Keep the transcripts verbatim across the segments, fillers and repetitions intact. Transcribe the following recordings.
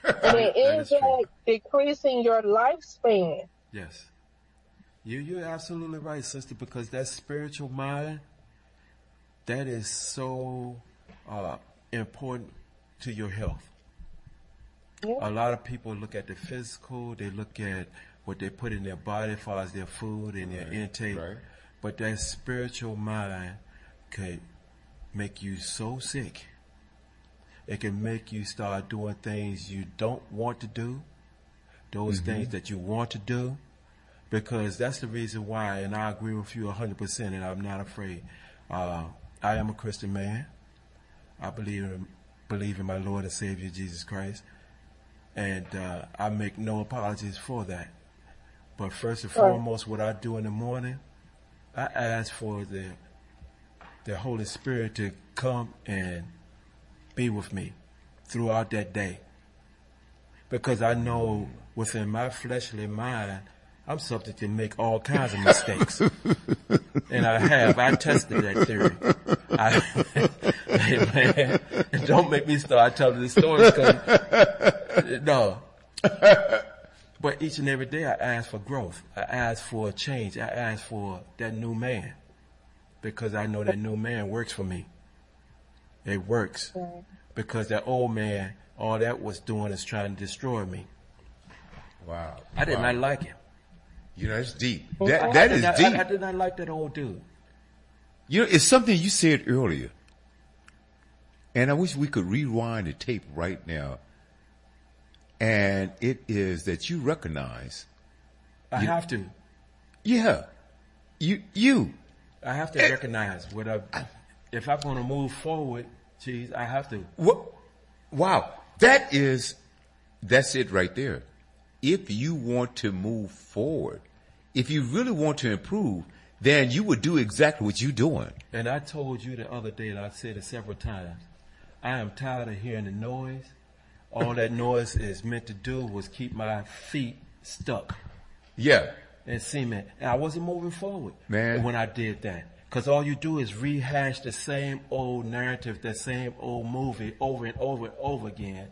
And that, it that ends is true. up decreasing your lifespan. Yes. You, you're absolutely right, sister, because that spiritual mind, that is so uh, important to your health. Yeah. A lot of people look at the physical, they look at what they put in their body as far as their food and their Right, intake. right. But that spiritual mind could make you so sick. It can make you start doing things you don't want to do, those Mm-hmm. things that you want to do, because that's the reason why, and I agree with you one hundred percent, and I'm not afraid. Uh, I am a Christian man. I believe in, believe in my Lord and Savior, Jesus Christ. And uh, I make no apologies for that. But first and foremost, what I do in the morning, I ask for the the Holy Spirit to come and be with me throughout that day. Because I know within my fleshly mind, I'm subject to make all kinds of mistakes. And I have. I tested that theory. I, hey man, don't make me start telling the stories, because no. But each and every day I ask for growth. I ask for a change. I ask for that new man, because I know that new man works for me. It works. Because that old man, all that was doing is trying to destroy me. Wow. I did wow. not like him. You know, that's deep. That, that is I, deep. I, I did not like that old dude. You know, it's something you said earlier. And I wish we could rewind the tape right now. And it is that you recognize. I you, have to. Yeah. You, you. I have to recognize what I, if I'm going to move forward, geez, I have to. What? Wow. That is, that's it right there. If you want to move forward, if you really want to improve, then you would do exactly what you're doing. And I told you the other day, and I've said it several times, I am tired of hearing the noise. All that noise is meant to do was keep my feet stuck. Yeah. In cement. And I wasn't moving forward. Man. When I did that. Because all you do is rehash the same old narrative, the same old movie over and over and over again.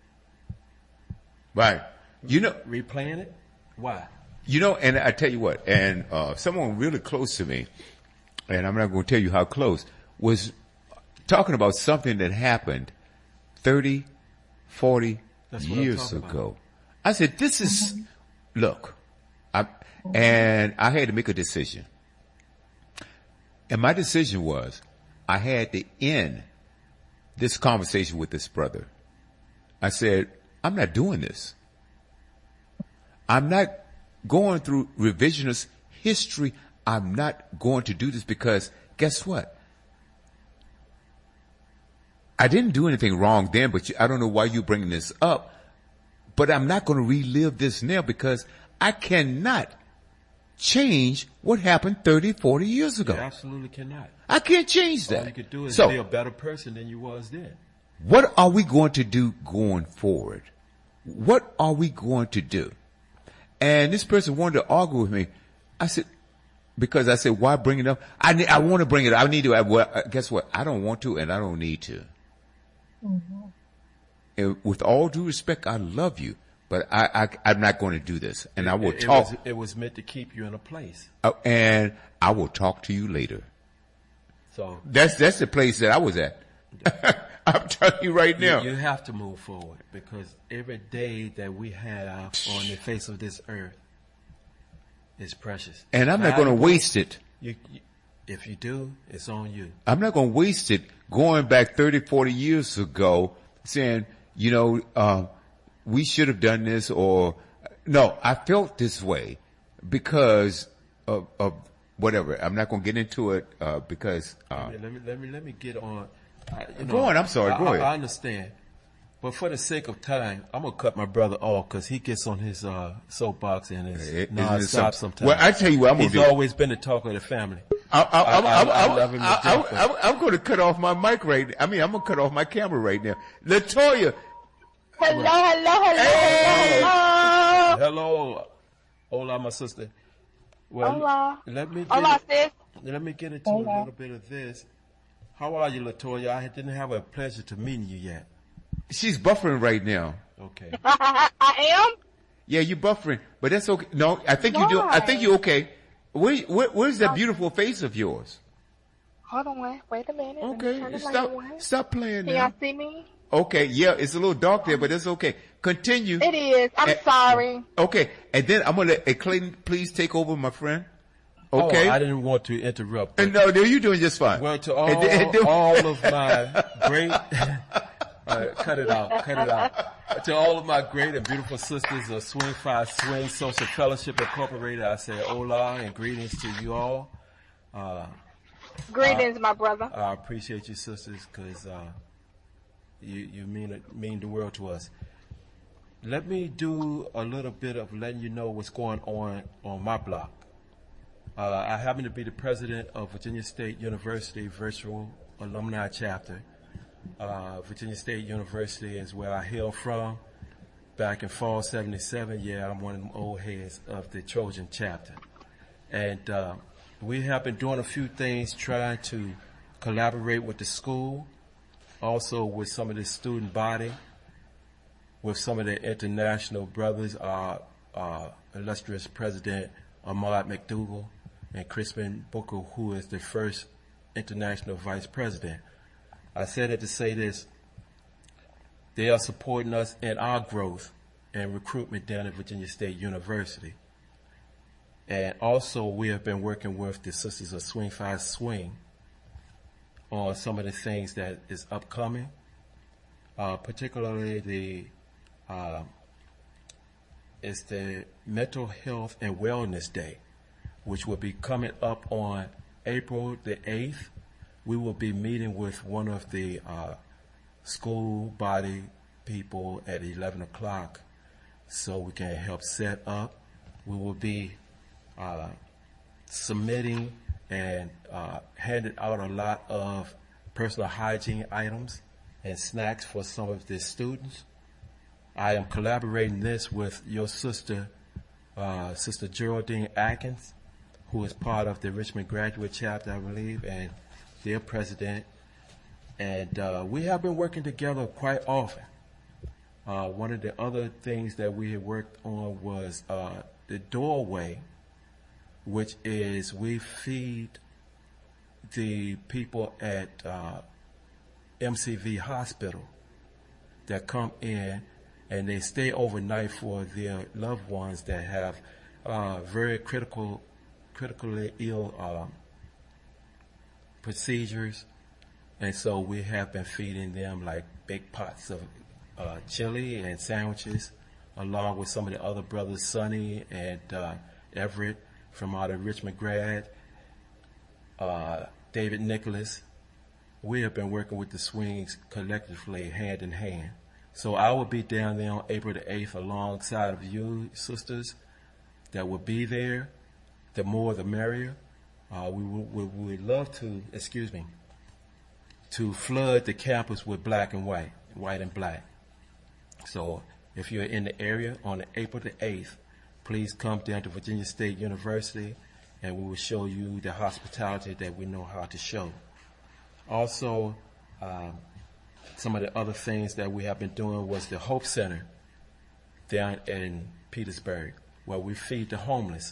Right. You know, replaying it? Why? You know, and I tell you what, and uh, someone really close to me, and I'm not going to tell you how close, was talking about something that happened thirty, forty years ago. About. I said, this is, look, I, and I had to make a decision. And my decision was, I had to end this conversation with this brother. I said, I'm not doing this. I'm not going through revisionist history. I'm not going to do this because guess what? I didn't do anything wrong then, but you, I don't know why you're bringing this up. But I'm not going to relive this now because I cannot change what happened thirty, forty years ago. You absolutely cannot. I can't change that. All you could do is so, be a better person than you was then. What are we going to do going forward? What are we going to do? And this person wanted to argue with me. I said, because I said, why bring it up? I need, I want to bring it up. I need to. I, well, guess what? I don't want to, and I don't need to. Mm-hmm. And with all due respect, I love you, but I, I, I'm not going to do this. And it, I will it, talk. It was, it was meant to keep you in a place. Uh, and I will talk to you later. So that's that's the place that I was at. I'm telling you right now. You, you have to move forward because every day that we have on the face of this earth is precious. And I'm not going to waste it. You, you, if you do, it's on you. I'm not going to waste it going back thirty, forty years ago saying, you know, uh, we should have done this or no, I felt this way because of, of whatever. I'm not going to get into it, uh, because, uh, let me, let me, let me get on. I, you know, go on, I'm sorry, I, go I, ahead. I understand. But for the sake of time, I'm going to cut my brother off because he gets on his uh, soapbox and is it, non-stop some, sometimes. Well, I tell you what I'm going to do. He's always been the talk of the family. I, I, I, I, I, I love him to I, death, I, I, I'm going to cut off my mic right now. I mean, I'm going to cut off my camera right now. Latoya. Hello, hello, hello, hey. hello. Hello. Hola, my sister. Well, Hola. Let me get Hola, it, sis. Let me get into Hola. a little bit of this. How are you, Latoya? I didn't have a pleasure to meet you yet. She's buffering right now. Okay. I am? Yeah, you buffering, but that's okay. No, I think you do. I think you're okay. Where, where, where's that beautiful face of yours? Hold on, wait a minute. Let me turn Okay, the light stop, on. stop playing Can y'all now. see me? Okay, yeah, it's a little dark there, but it's okay. Continue. It is. I'm Eh, sorry. Okay, and then I'm gonna let uh, Clayton please take over, my friend. Okay. Oh, I didn't want to interrupt. And no, no, you're doing just fine. Well, to all, And then- and then- all of my great, uh, cut it out, cut it out. To all of my great and beautiful sisters of Swing Five Swing Social Fellowship Incorporated, I say hola and greetings to you all. Uh, Greetings, my brother. I appreciate you, sisters, because uh, you you mean it, mean the world to us. Let me do a little bit of letting you know what's going on on my block. Uh, I happen to be the president of Virginia State University Virtual Alumni Chapter. Uh, Virginia State University is where I hail from. Back in fall seventy-seven, yeah, I'm one of them old heads of the Trojan chapter. And uh, we have been doing a few things trying to collaborate with the school, also with some of the student body, with some of the international brothers, our uh, uh, illustrious President Ahmad McDougall and Crispin Booker, who is the first international vice president. I said it to say this. They are supporting us in our growth and recruitment down at Virginia State University. And also we have been working with the Sisters of Swing Five Swing on some of the things that is upcoming, uh, particularly the uh, it's the Mental Health and Wellness Day, which will be coming up on April the eighth. We will be meeting with one of the uh, school body people at eleven o'clock so we can help set up. We will be uh, submitting and uh, handing out a lot of personal hygiene items and snacks for some of the students. I am collaborating this with your sister, uh, Sister Geraldine Atkins, who is part of the Richmond Graduate Chapter, I believe, and their president. And uh, we have been working together quite often. Uh, one of the other things that we had worked on was uh, the doorway, which is we feed the people at uh, M C V Hospital that come in and they stay overnight for their loved ones that have uh, very critical, critically ill um, procedures. And so we have been feeding them like big pots of uh, chili and sandwiches, along with some of the other brothers, Sonny and uh, Everett from out of Richmond Grad, uh, David Nicholas. We have been working with the Swings collectively, hand in hand. So I will be down there on April the eighth alongside of you, sisters, that will be there. The more the merrier. Uh, we would we, we love to, excuse me, to flood the campus with black and white, white and black. So if you're in the area on April the eighth, please come down to Virginia State University and we will show you the hospitality that we know how to show. Also, um, some of the other things that we have been doing was the Hope Center down in Petersburg, where we feed the homeless.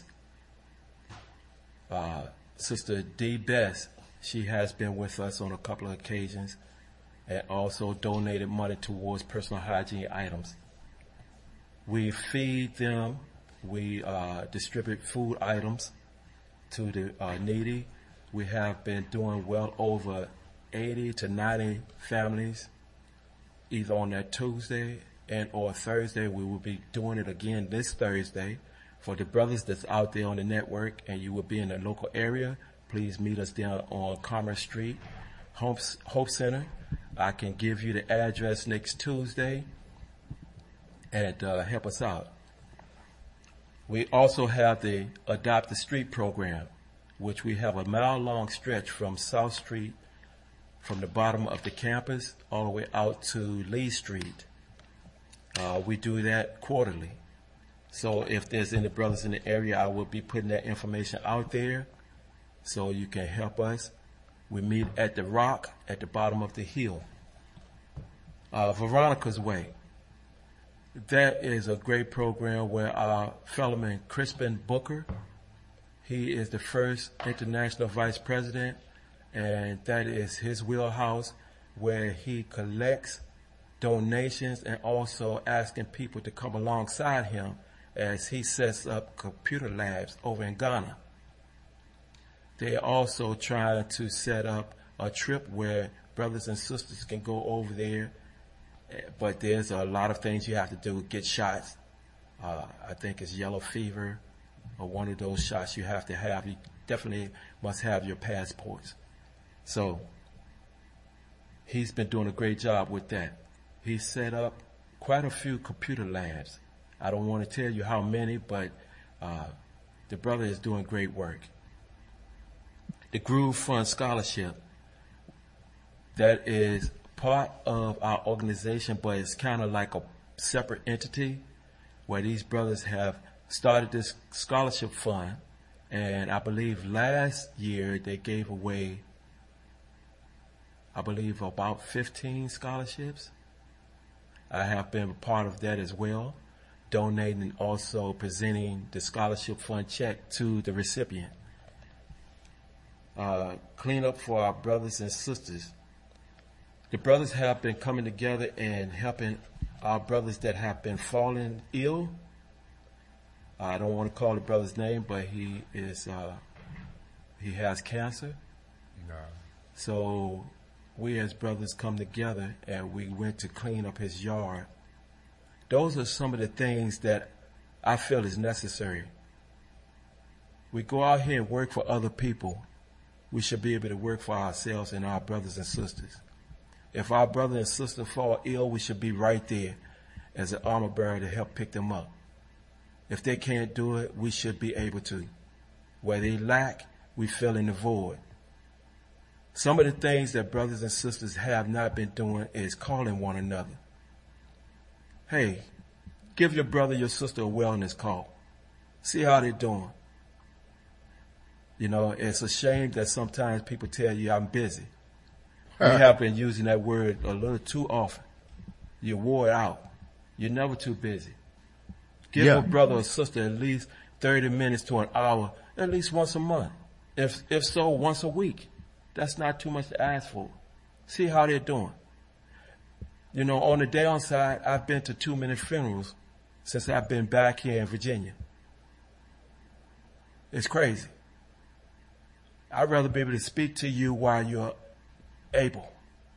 Uh, Sister D. Best, she has been with us on a couple of occasions and also donated money towards personal hygiene items. We feed them, we uh, distribute food items to the uh, needy. We have been doing well over eighty to ninety families, either on that Tuesday and or Thursday. We will be doing it again this Thursday. For the brothers that's out there on the network and you will be in the local area, please meet us down on Commerce Street, Hope, Hope Center. I can give you the address next Tuesday and uh, help us out. We also have the Adopt the Street program, which we have a mile-long stretch from South Street, from the bottom of the campus, all the way out to Lee Street. Uh, we do that quarterly. So if there's any brothers in the area, I will be putting that information out there so you can help us. We meet at the Rock at the bottom of the hill. uh, Veronica's Way. That is a great program where our fellowman Crispin Booker, he is the first international vice president, and that is his wheelhouse, where he collects donations and also asking people to come alongside him as he sets up computer labs over in Ghana. They're also trying to set up a trip where brothers and sisters can go over there, but there's a lot of things you have to do. Get shots. Uh, I think it's yellow fever or one of those shots you have to have. You definitely must have your passports. So he's been doing a great job with that. He set up quite a few computer labs. I don't want to tell you how many, but uh, the brother is doing great work. The Groove Fund Scholarship, that is part of our organization, but it's kind of like a separate entity where these brothers have started this scholarship fund. And I believe last year they gave away, I believe, about fifteen scholarships. I have been a part of that as well, donating and also presenting the scholarship fund check to the recipient. Uh, clean up for our brothers and sisters. The brothers have been coming together and helping our brothers that have been falling ill. I don't want to call the brother's name, but he is, uh, he has cancer. No. So we as brothers come together and we went to clean up his yard. Those are some of the things that I feel is necessary. We go out here and work for other people. We should be able to work for ourselves and our brothers and sisters. If our brother and sister fall ill, we should be right there as an armor bearer to help pick them up. If they can't do it, we should be able to. Where they lack, we fill in the void. Some of the things that brothers and sisters have not been doing is calling one another. Hey, give your brother, your sister a wellness call. See how they're doing. You know, it's a shame that sometimes people tell you I'm busy. We have been using that word a little too often. You're wore out. You're never too busy. Give yeah. a brother or sister at least thirty minutes to an hour, at least once a month. If if so, once a week. That's not too much to ask for. See how they're doing. You know, on the downside, I've been to too many funerals since I've been back here in Virginia. It's crazy. I'd rather be able to speak to you while you're able.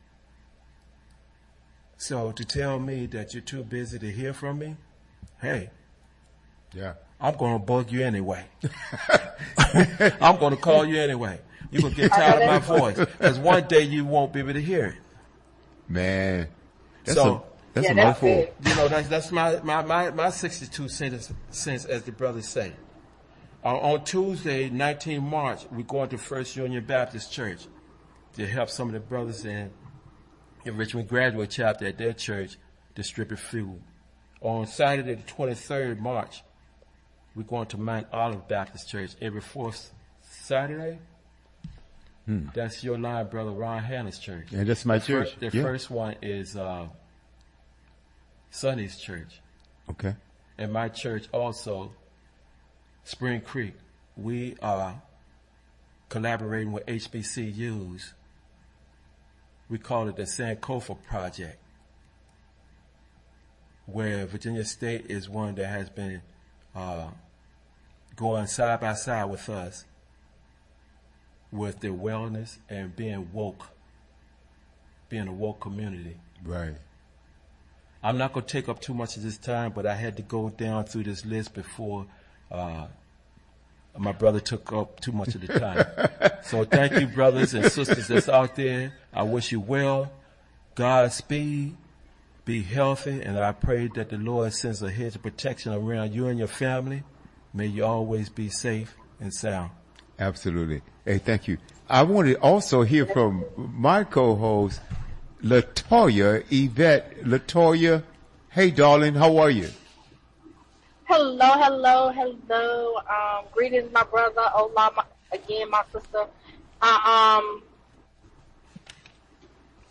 So to tell me that you're too busy to hear from me, hey, yeah, I'm going to bug you anyway. I'm going to call you anyway. You're going to get tired of my voice because one day you won't be able to hear it. Man, that's so a, that's yeah, a that's mouthful. it. You know, that's that's my my my, my sixty-two cents, cents, as the brothers say. Uh, on Tuesday, nineteenth of March, we're going to First Union Baptist Church to help some of the brothers in the Richmond Graduate Chapter at their church distribute food. On Saturday, the twenty-third of March, we're going to Mount Olive Baptist Church every fourth Saturday. Hmm. That's your line, brother Ron Hannah's church. Yeah, that's my the church. First, the yeah. first one is uh, Sonny's church. Okay. And my church also, Spring Creek. We are collaborating with H B C Us. We call it the Sankofa Project, where Virginia State is one that has been uh, going side by side with us with their wellness and being woke, being a woke community. Right. I'm not going to take up too much of this time, but I had to go down through this list before uh, my brother took up too much of the time. So thank you, brothers and sisters that's out there. I wish you well. Godspeed. Be healthy. And I pray that the Lord sends a hedge of protection around you and your family. May you always be safe and sound. Absolutely. Hey, thank you. I want to also hear from my co-host, Latoya Yvette. Latoya, hey, darling, how are you? Hello, hello, hello. Um, greetings, my brother. Hola, my, again, my sister. Uh, um,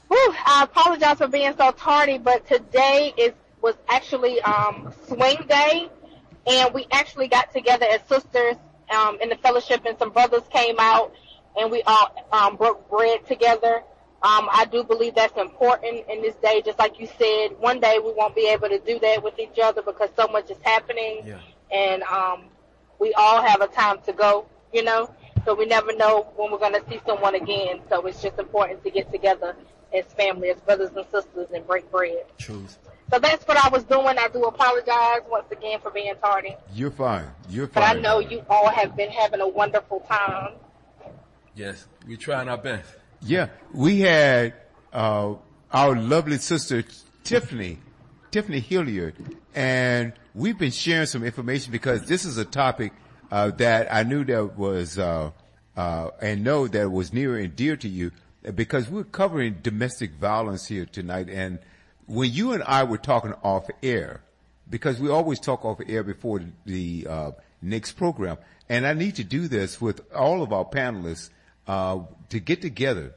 Whew, I apologize for being so tardy, but today is was actually um, swing day, and we actually got together as sisters um, in the fellowship, and some brothers came out, and we all um, broke bread together. Um, I do believe that's important in this day. Just like you said, one day we won't be able to do that with each other because so much is happening, Yeah. and um, we all have a time to go, you know, so we never know when we're going to see someone again. So it's just important to get together as family, as brothers and sisters, and break bread. Truth. So that's what I was doing. I do apologize once again for being tardy. You're fine. You're But fine. I know you all have been having a wonderful time. Yes, we're trying our best. Yeah, we had uh, our lovely sister Tiffany, Tiffany Hilliard, and we've been sharing some information because this is a topic uh, that I knew that was uh, uh, and know that was near and dear to you because we're covering domestic violence here tonight. And when you and I were talking off air, because we always talk off air before the uh, next program, and I need to do this with all of our panelists. Uh, to get together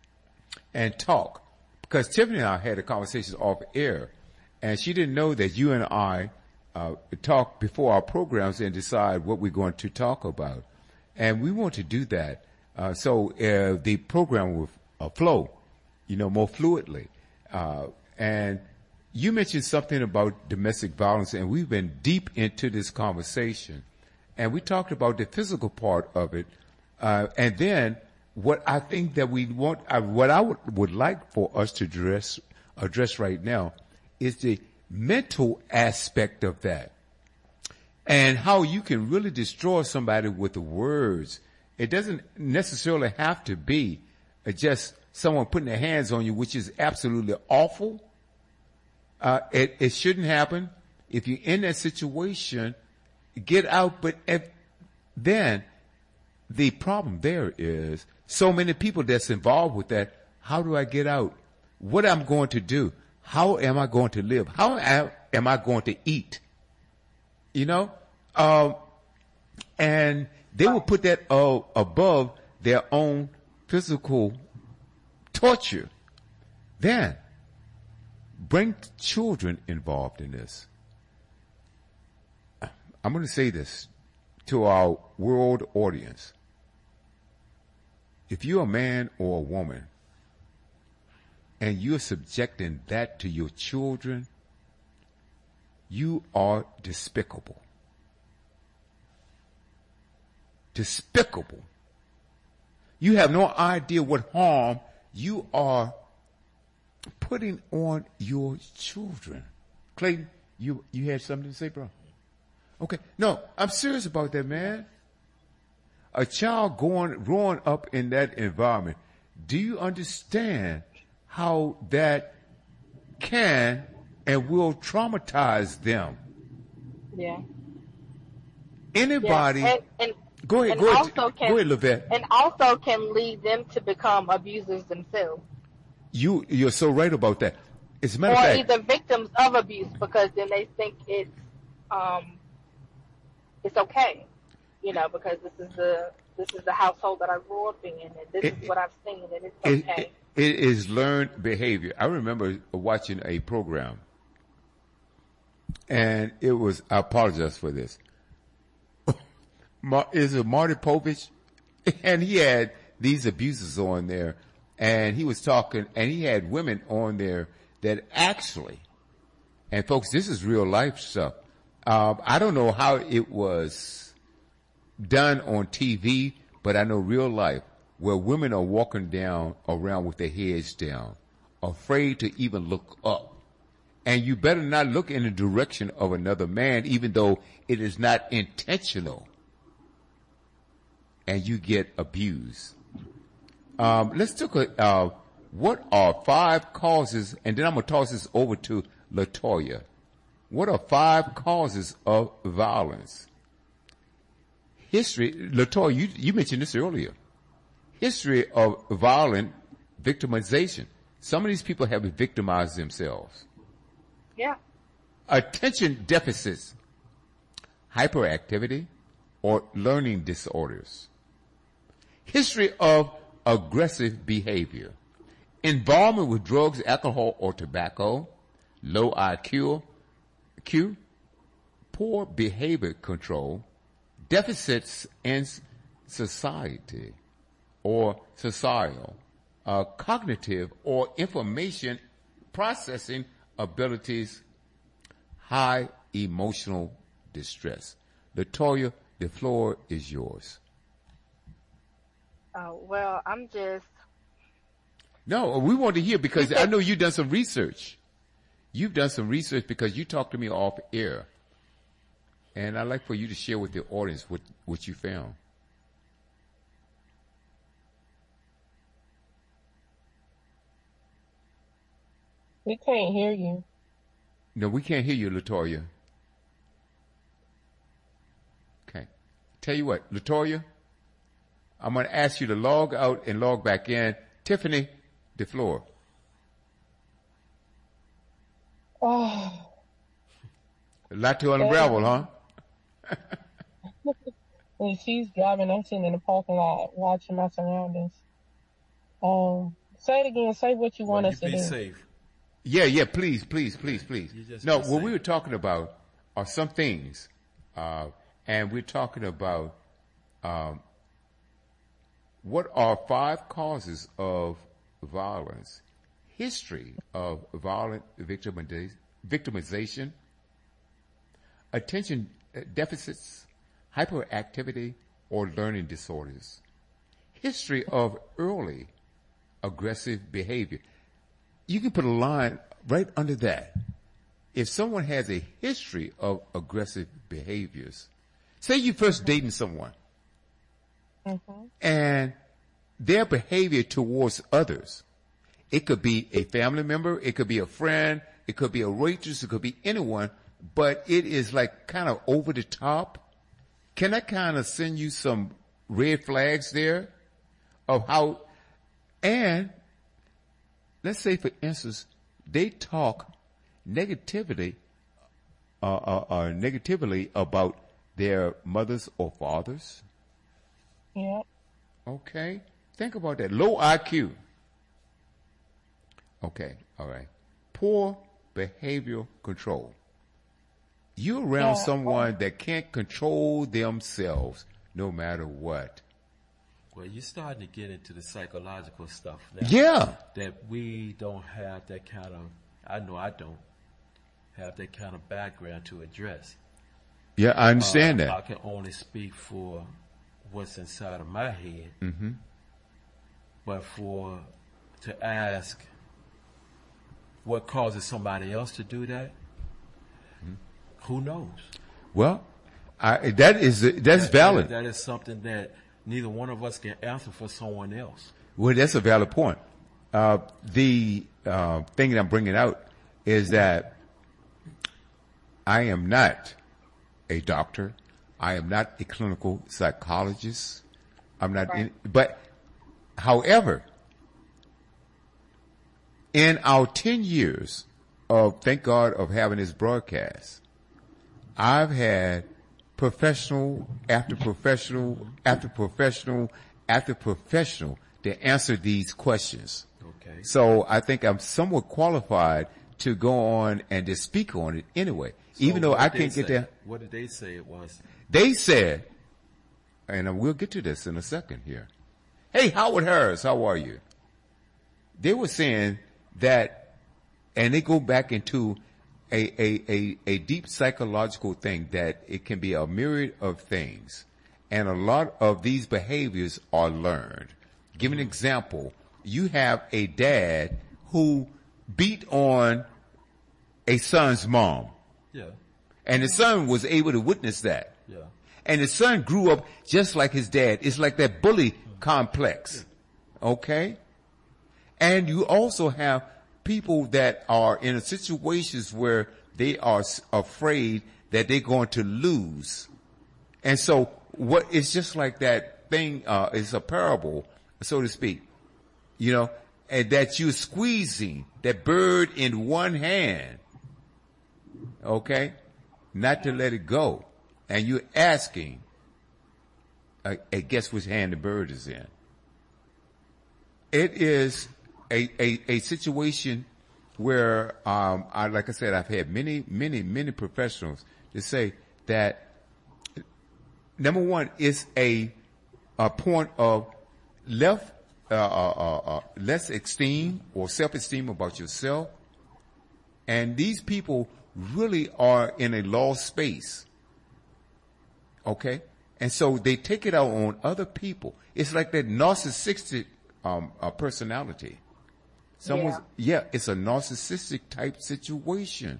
and talk, because Tiffany and I had a conversation off air, and she didn't know that you and I uh, talk before our programs and decide what we're going to talk about, and we want to do that uh, so uh, the program will uh, flow, you know, more fluidly. Uh, and you mentioned something about domestic violence, and we've been deep into this conversation, and we talked about the physical part of it. Uh, and then what I think that we want, uh, what I would, would like for us to address, address right now is the mental aspect of that and how you can really destroy somebody with the words. It doesn't necessarily have to be uh, just someone putting their hands on you, which is absolutely awful. Uh, it, it shouldn't happen. If you're in that situation, get out. But if, then the problem there is so many people that's involved with that. How do I get out? What am I going to do? How am I going to live? How am, am I going to eat? You know? Um, and they will put that uh, above their own physical torture. Then bring children involved in this. I'm going to say this to our world audience. If you're a man or a woman and you're subjecting that to your children, you are despicable. Despicable. You have no idea what harm you are putting on your children. Clayton, you, you had something to say, bro? Okay. No, I'm serious about that, man. A child going, growing up in that environment, do you understand how that can and will traumatize them? Yeah. Anybody. Yeah. And, and, go ahead, and go ahead, also can, go ahead, Levette. And also can lead them to become abusers themselves. You, you're so right about that. As a matter or of fact, either victims of abuse because then they think it's, um, it's okay. You know, because this is the this is the household that I grew up in, and this it, is what I've seen, and it's it, okay. It, it is learned behavior. I remember watching a program, and it was, I apologize for this. Is it Marty Povich? And he had these abusers on there, and he was talking, and he had women on there that actually, and folks, this is real life stuff. Um, I don't know how it was done on T V, but I know real life where women are walking down around with their heads down, afraid to even look up. And you better not look in the direction of another man, even though it is not intentional. And you get abused. Um, let's look at uh, what are five causes, and then I'm going to toss this over to LaToya. What are five causes of violence? History, LaToya, you, you mentioned this earlier. History of violent victimization. Some of these people have victimized themselves. Yeah. Attention deficits, hyperactivity, or learning disorders. History of aggressive behavior. involvement with drugs, alcohol, or tobacco, low I Q, Q, poor behavior control, deficits in society or societal, uh, cognitive or information processing abilities, high emotional distress. Latoya, the floor is yours. Uh, well, I'm just. No, we want to hear because I know you've done some research. You've done some research because you talked to me off air. And I'd like for you to share with the audience what, what you found. We can't hear you. No, we can't hear you, Latoya. Okay. Tell you what, Latoya, I'm going to ask you to log out and log back in. Tiffany, the floor. Oh. A lot to unravel, huh? When she's driving, I'm sitting in the parking lot watching my surroundings. Um, say it again. Say what you want well, us you to be do. Safe. Yeah, yeah, please, please, please, please. No, what safe. we were talking about are some things, uh, and we're talking about um, what are five causes of violence, history of violent victimiza- victimization, attention deficits, hyperactivity, or learning disorders, history of early aggressive behavior. You can put a line right under that. If someone has a history of aggressive behaviors, say you first dating someone, Mm-hmm. and their behavior towards others, it could be a family member, it could be a friend, it could be a waitress, it could be anyone, but it is like kind of over the top. Can I kind of send you some red flags there of how, and let's say, for instance, they talk negatively, uh, uh, uh, negatively about their mothers or fathers. Yeah. Okay. Think about that. Low I Q. Okay. All right. Poor behavioral control. You're around Yeah. someone that can't control themselves no matter what. Well, you're starting to get into the psychological stuff now. Yeah. That we don't have that kind of, I know I don't have that kind of background to address. Yeah, I understand Uh, that. I can only speak for what's inside of my head. Mm-hmm. But for, to ask what causes somebody else to do that, Mm-hmm. who knows? Well, I, that is that's That- valid. That is something that neither one of us can answer for someone else. Well, that's a valid point. Uh, the uh, thing that I'm bringing out is that I am not a doctor. I am not a clinical psychologist. I'm not, Right. in, but however, in our ten years of, thank God, of having this broadcast, I've had professional after professional after professional after professional to answer these questions. Okay. So I think I'm somewhat qualified to go on and to speak on it anyway, So even though what I did can't they get say? there. What did they say it was? They said, and we'll get to this in a second here. Hey, Howard Harris, how are you? They were saying that, and they go back into a, a, a, a deep psychological thing, that it can be a myriad of things. And a lot of these behaviors are learned. Give an example. You have a dad who beat on a son's mom, Yeah. and the son was able to witness that. Yeah. And the son grew up just like his dad. It's like that bully complex. Okay? And you also have people that are in situations where they are s- afraid that they're going to lose. And so what it's just like that thing, uh, is a parable, so to speak, you know, and that you're squeezing that bird in one hand. Okay? Not to let it go. And you're asking, uh, uh, guess which hand the bird is in. It is a, a, a situation where, um, I, like I said, I've had many, many, many professionals to say that number one is a, a point of left, uh, uh, uh, uh, less esteem or self-esteem about yourself. And these people really are in a lost space. Okay? And so they take it out on other people. It's like that narcissistic um, uh, personality. Someone's, yeah. yeah, it's a narcissistic type situation.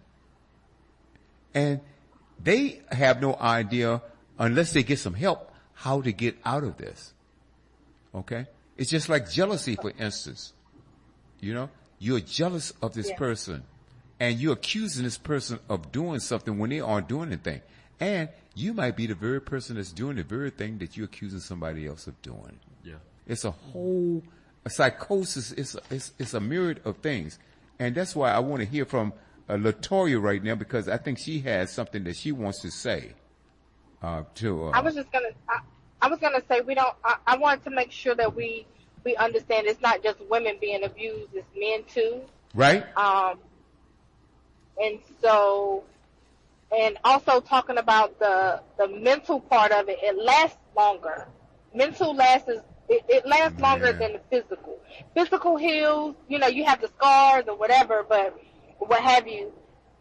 And they have no idea, unless they get some help, how to get out of this. Okay? It's just like jealousy, for instance. You know, you're jealous of this yeah. person, and you're accusing this person of doing something when they aren't doing anything. And you might be the very person that's doing the very thing that you're accusing somebody else of doing. Yeah. It's a whole a psychosis. It's a, it's, it's a myriad of things. And that's why I want to hear from uh, LaToya right now, because I think she has something that she wants to say. Uh, to, uh, I was just going to, I was going to say, we don't, I, I wanted to make sure that we, we understand it's not just women being abused, it's men too. Right. Um, and so, and also talking about the, the mental part of it, it lasts longer. Mental lasts, is, it, it lasts Man. longer than the physical. Physical heals, you know, you have the scars or whatever, but what have you.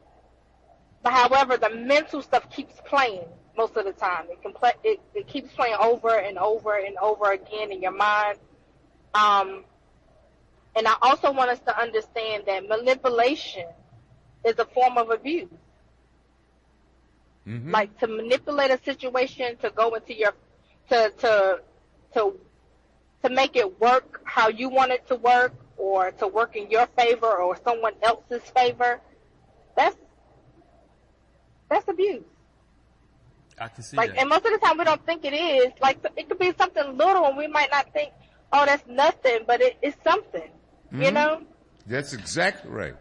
But however, the mental stuff keeps playing most of the time. It can play, it, it keeps playing over and over and over again in your mind. Um, and I also want us to understand that manipulation is a form of abuse. Mm-hmm. Like to manipulate a situation to go into your, to, to, to, to make it work how you want it to work, or to work in your favor or someone else's favor. That's, that's abuse. I can see like, that. And most of the time we don't think it is. Like, it could be something little and we might not think, oh, that's nothing, but it, it's something, mm-hmm. you know? That's exactly right.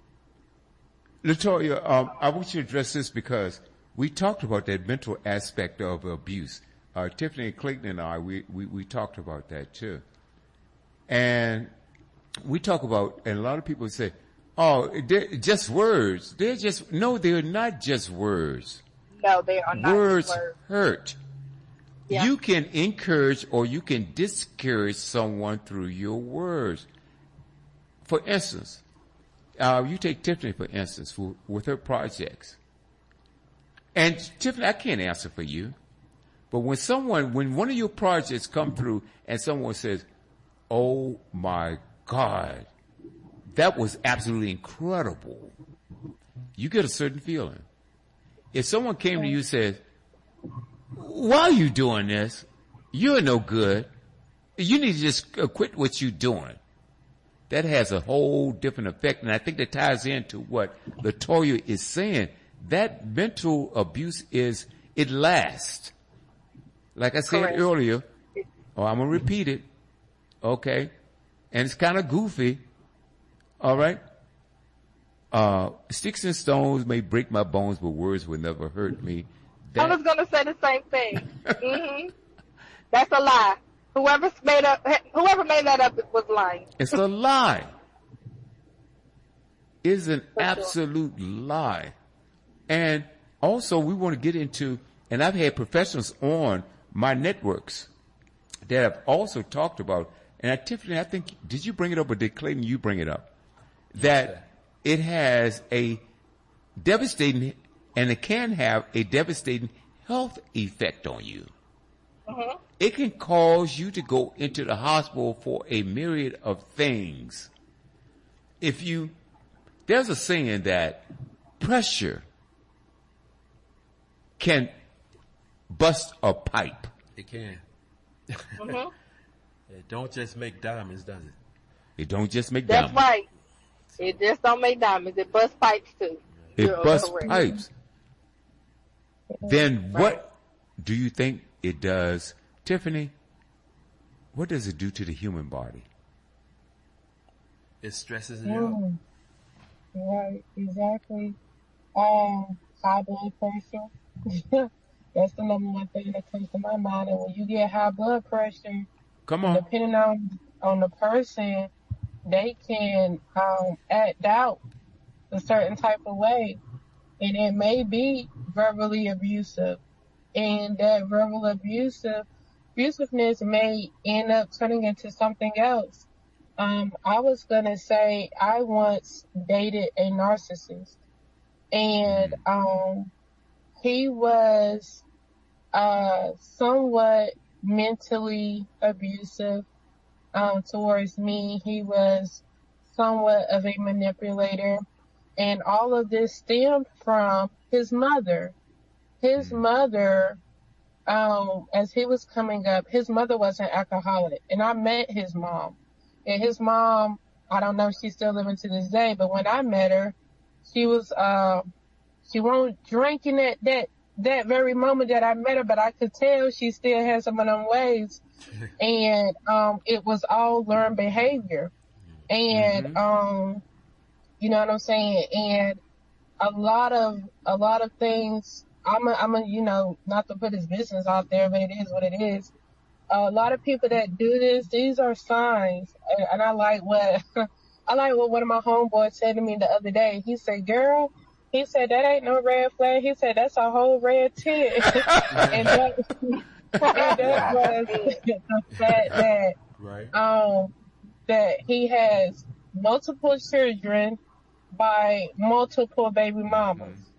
LaToya, um, I want you to address this because we talked about that mental aspect of abuse. Uh, Tiffany Clayton and I, we, we, we talked about that too. And we talk about, and a lot of people say, oh, they're just words. They're just, no, they're not just words. No, they are not words. Words hurt. Yeah. You can encourage or you can discourage someone through your words. For instance, uh, you take Tiffany, for instance, for, with her projects. And Tiffany, I can't answer for you. But when someone, when one of your projects come through and someone says, oh my God, that was absolutely incredible, you get a certain feeling. If someone came to you and said, why are you doing this? You're no good. You need to just quit what you're doing. That has a whole different effect. And I think that ties into what LaToya is saying. That mental abuse is, it lasts. Like I said Correct. earlier, oh, I'm going to repeat it. Okay. And it's kind of goofy. All right. Uh, sticks and stones may break my bones, but words will never hurt me. That, I was going to say the same thing. mm-hmm. That's a lie. Whoever made up, whoever made that up was lying. It's a lie. It's an For absolute sure. lie. And also we want to get into, and I've had professionals on my networks that have also talked about, and I, Tiffany, I think, did you bring it up or did Clayton, you bring it up? That it has a devastating, and it can have a devastating health effect on you. Mm-hmm. It can cause you to go into the hospital for a myriad of things. If you, there's a saying that pressure can bust a pipe. It can. Mm-hmm. It don't just make diamonds, does it? It don't just make That's diamonds. That's right. It just don't make diamonds. It busts pipes too. It You're busts correct. pipes. Then right. what do you think it does, Tiffany? What does it do to the human body? It stresses it mm. out. Right, exactly. Um, high blood pressure. That's the number one thing that comes to my mind. And when you get high blood pressure, come on, depending on on the person, they can um, act out a certain type of way, and it may be verbally abusive, and that verbal abusive abusiveness may end up turning into something else. Um, I was gonna say I once dated a narcissist, and um, he was uh, somewhat mentally abusive um, towards me. He was somewhat of a manipulator, and all of this stemmed from his mother. His mother, um, as he was coming up, his mother was an alcoholic, and I met his mom. And his mom, I don't know if she's still living to this day, but when I met her, she was, uh, she wasn't drinking at that, that very moment that I met her, but I could tell she still had some of them ways. And, um, it was all learned behavior. And, mm-hmm. um, you know what I'm saying? And a lot of, a lot of things, I'm a, I'm a, you know, not to put his business out there, but it is what it is. A lot of people that do this, these are signs. And, and I like what, I like what one of my homeboys said to me the other day. He said, girl, he said, that ain't no red flag. He said, that's a whole red tit. and that, and that was the fact that, right. um, that he has multiple children by multiple baby mamas. Mm-hmm.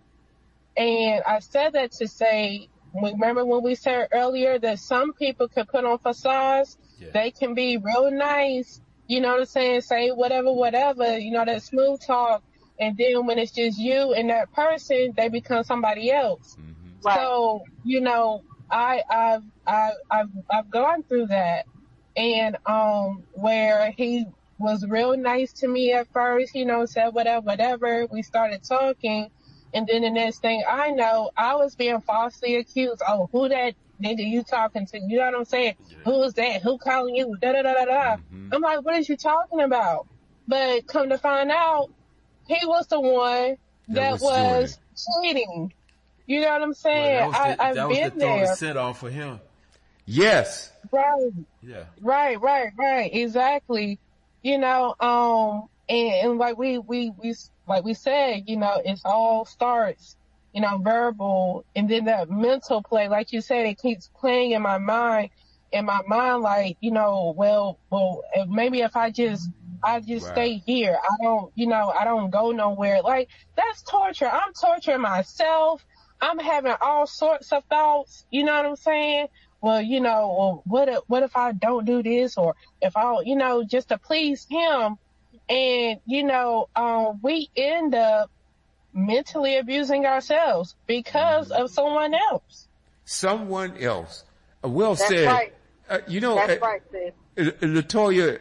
And I said that to say, remember when we said earlier that some people can put on facades, yeah. They can be real nice, you know what I'm saying, say whatever, whatever, you know, that smooth talk, and then when it's just you and that person, they become somebody else. Mm-hmm. Right. So, you know, I, I've, I've, I've, I've gone through that, and, um, where he was real nice to me at first, you know, said whatever, whatever, we started talking. And then the next thing I know, I was being falsely accused. Oh, who that nigga you talking to? You know what I'm saying? Yeah. Who is that? Who calling you? Da da da da da. Mm-hmm. I'm like, what is you talking about? But come to find out, he was the one that, that was, was cheating. You know what I'm saying? Well, the, I, I've that been was the there. That set off for him. Yes. Right. Yeah. Right. Right. Right. Exactly. You know. Um. And, and like we we we. Like we said, you know, it all starts, you know, verbal, and then that mental play, like you said, it keeps playing in my mind, in my mind, like, you know, well, well, maybe if I just, I just right. stay here, I don't, you know, I don't go nowhere. Like, that's torture. I'm torturing myself. I'm having all sorts of thoughts. You know what I'm saying? Well, you know, well, what if, what if I don't do this, or if I, you know, just to please him. And, you know, um, we end up mentally abusing ourselves because of someone else. Someone else. Uh, well That's said. Right. Uh, you know, That's uh, right, sis. uh, LaToya,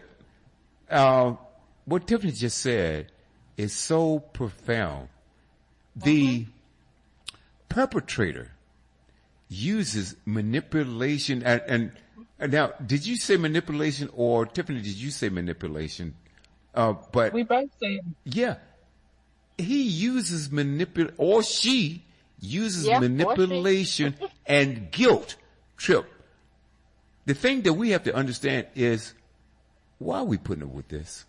uh, what Tiffany just said is so profound. The mm-hmm. perpetrator uses manipulation, and, and, and now, did you say manipulation, or Tiffany, did you say manipulation? Uh, but we both say, yeah, he uses manipul, or she uses yeah, manipulation and guilt trip. The thing that we have to understand is, why are we putting up with this?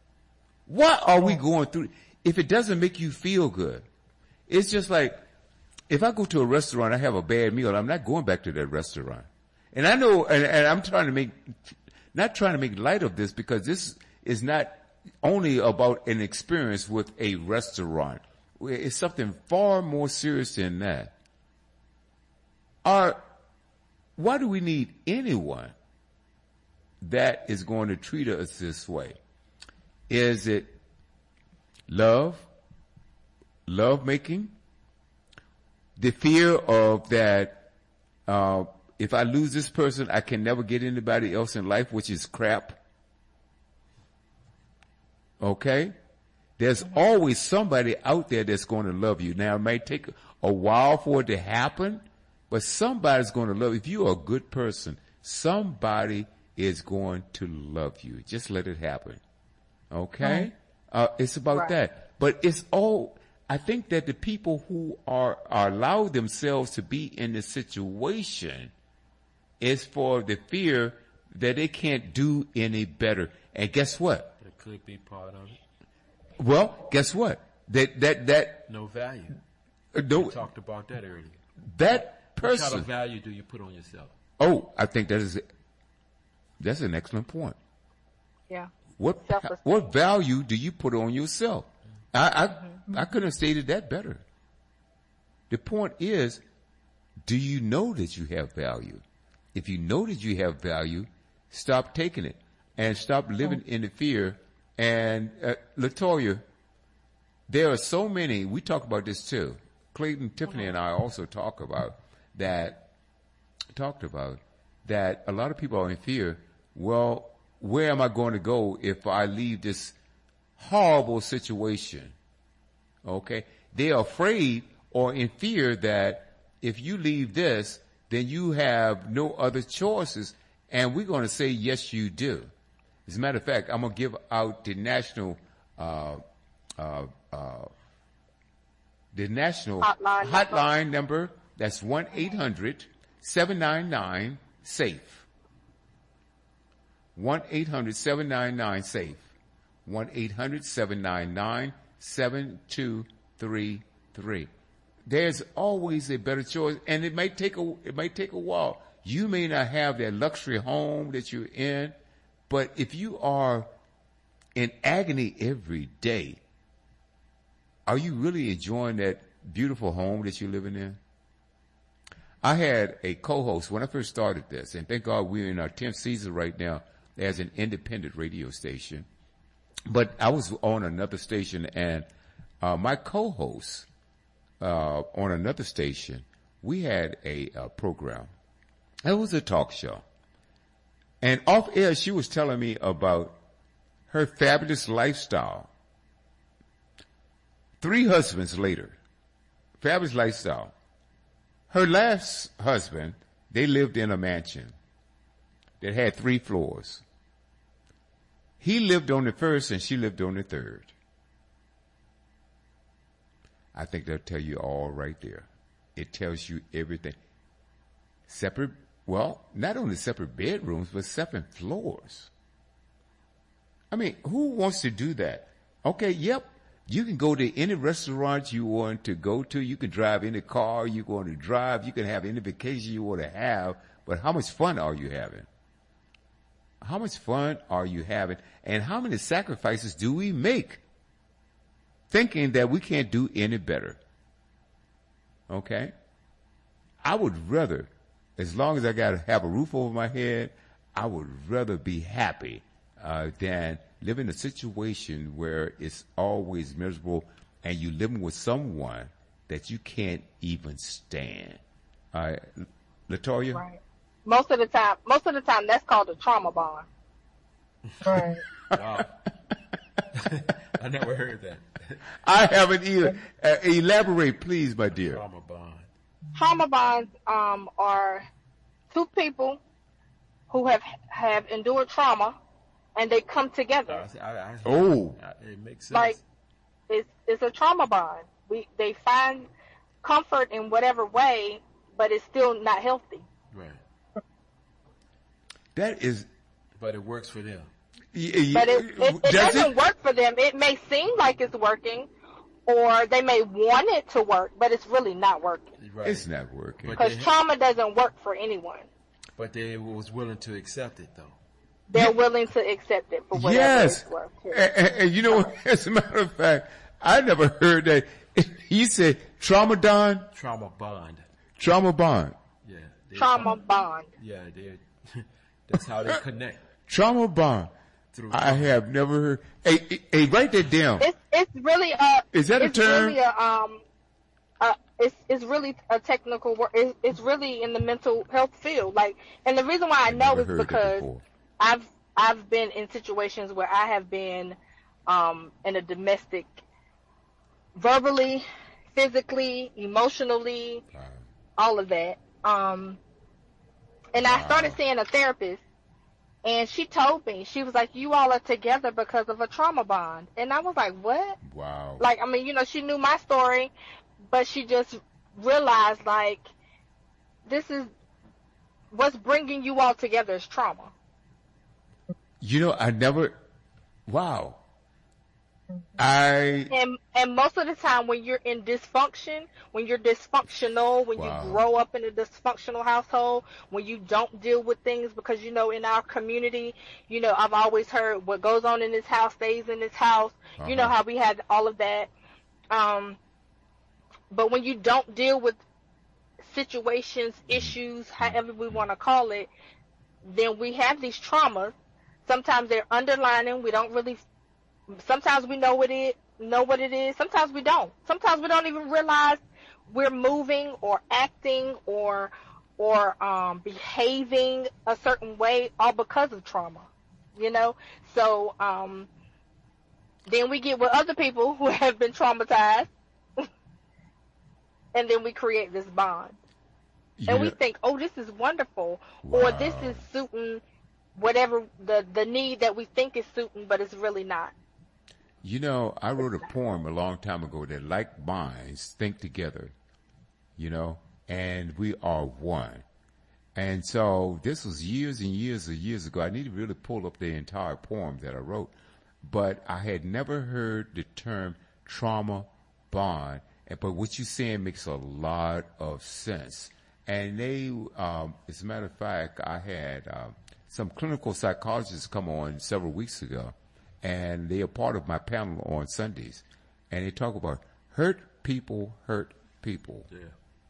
Why are we going through? If it doesn't make you feel good, it's just like, if I go to a restaurant, I have a bad meal, I'm not going back to that restaurant. And I know, and, and I'm trying to make, not trying to make light of this, because this is not only about an experience with a restaurant. It's something far more serious than that. Our, why do we need anyone that is going to treat us this way? Is it love, love making, the fear of that, uh, if I lose this person, I can never get anybody else in life, which is crap? Okay? There's always somebody out there that's going to love you. Now, it may take a while for it to happen, but somebody's going to love you. If you're a good person, somebody is going to love you. Just let it happen. Okay? Right. Uh, it's about right. that. But it's all, I think that the people who are, are allow themselves to be in the situation is for the fear that they can't do any better. And guess what? could be part of it. Well, guess what? That that that No value. uh, We no, talked about that earlier. that What kind person. of value do you put on yourself? Oh, I think that is that's an excellent point. Yeah. What Self-esteem. what value do you put on yourself? I I, I couldn't have stated that better. The point is, do you know that you have value? If you know that you have value, stop taking it and stop living in the fear. And uh, Latoya, there are so many. We talk about this too. Clayton, Tiffany, and I also talk about that. Talked about that. A lot of people are in fear. Well, where am I going to go if I leave this horrible situation? Okay, they are afraid or in fear that if you leave this, then you have no other choices. And we're going to say, yes, you do. As a matter of fact, I'm going to give out the national, uh, uh, uh, the national Hotline number. hotline number. That's one eight hundred seven nine nine SAFE. one eight hundred seven nine nine SAFE. one eight hundred seven nine nine seven two three three. There's always a better choice, and it might take a it might take a while. You may not have that luxury home that you're in, but if you are in agony every day, are you really enjoying that beautiful home that you're living in? I had a co-host when I first started this, and thank God we're in our tenth season right now as an independent radio station. But I was on another station, and uh, my co-host uh, on another station, we had a, a program. It was a talk show. And off air, she was telling me about her fabulous lifestyle. Three husbands later, fabulous lifestyle. Her last husband, they lived in a mansion that had three floors. He lived on the first and she lived on the third. I think that'll tell you all right there. It tells you everything. Separate, well, not only separate bedrooms, but separate floors. I mean, who wants to do that? Okay, yep. You can go to any restaurant you want to go to. You can drive any car you want to drive. You can have any vacation you want to have. But how much fun are you having? How much fun are you having? And how many sacrifices do we make thinking that we can't do any better? Okay? I would rather, as long as I got to have a roof over my head, I would rather be happy uh, than live in a situation where it's always miserable and you're living with someone that you can't even stand. All right, Latoya? Right. Most of the time, most of the time, that's called a trauma bond. Right. Wow. I never heard that. I haven't either. Uh, elaborate, please, my dear. Trauma bond. Trauma bonds um, are two people who have have endured trauma, and they come together. I, I, I, Oh. I, it makes sense. Like it's it's a trauma bond. We they find comfort in whatever way, but it's still not healthy. Right. That is. But it works for them. y- y- But it, it, it does doesn't it? work for them. It may seem like it's working, or they may want it to work, but it's really not working. Right. It's not working. But Because they- trauma doesn't work for anyone. But they was willing to accept it though. They're willing to accept it for whatever Yes. it's worth. And, and, and you know what? As a matter of fact, I never heard that. He said trauma don, Trauma bond. trauma bond. Yeah. They- Trauma bond. Yeah, they that's how they connect. Trauma bond. Through I have never heard. Hey, hey, hey, write that down. It's it's really a Is that a it's term? Really a, um, uh, it's it's really a technical word. It's, it's really in the mental health field. Like, and the reason why I know never is heard that because before. I've I've been in situations where I have been um in a domestic, verbally, physically, emotionally, Wow. all of that. Um, and I started seeing a therapist, and she told me, she was like, "You all are together because of a trauma bond." And I was like, "What?" Wow. Like, I mean, you know, she knew my story, but she just realized, like, this is what's bringing you all together is trauma. You know, I never, Wow. I And and most of the time when you're in dysfunction, when you're dysfunctional, when Wow. you grow up in a dysfunctional household, when you don't deal with things, because you know in our community, you know I've always heard what goes on in this house stays in this house. You know Uh-huh. how we had all of that. Um, but when you don't deal with situations, issues, however we want to call it, then we have these traumas. Sometimes they're underlining. We don't really. Sometimes we know what it know what it is. Sometimes we don't. Sometimes we don't even realize we're moving or acting or or um, behaving a certain way, all because of trauma. You know. So um, then we get with other people who have been traumatized, and then we create this bond. You And we know, think, oh, this is wonderful, or this Wow. is suiting whatever the the need that we think is suiting, but it's really not. you know, I wrote a poem a long time ago that like minds think together, you know, and we are one. And so this was years and years and years ago. I need to really pull up the entire poem that I wrote, but I had never heard the term trauma bond. And but what you're saying makes a lot of sense. And they, um, as a matter of fact, I had um, some clinical psychologists come on several weeks ago, and they are part of my panel on Sundays, and they talk about hurt people, hurt people. Yeah.